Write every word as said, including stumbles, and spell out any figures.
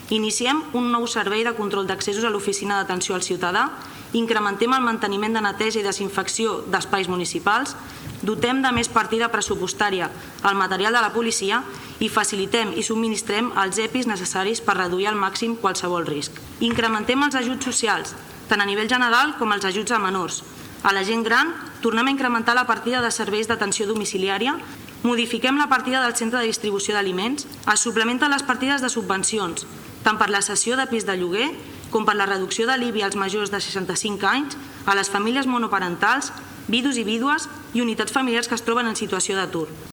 Iniciem un nou servei de control d'accessos a l'Oficina d'Atenció al Ciutadà, incrementem el manteniment de neteja i desinfecció d'espais municipals, dotem de més partida pressupostària el material de la policia i facilitem i subministrem els E P Is necessaris per reduir al màxim qualsevol risc. Incrementem els ajuts socials, tant a nivell general com els ajuts a menors. A la gent gran, tornem a incrementar la partida de serveis d'atenció domiciliària, modifiquem la partida del centre de distribució d'aliments, es suplementen les partides de subvencions, tant per la cessió de pis de lloguer com per la reducció de l'I B I als majors de seixanta-cinc anys, a les famílies monoparentals, vidus i vídues i unitats familiars que es troben en situació d'atur.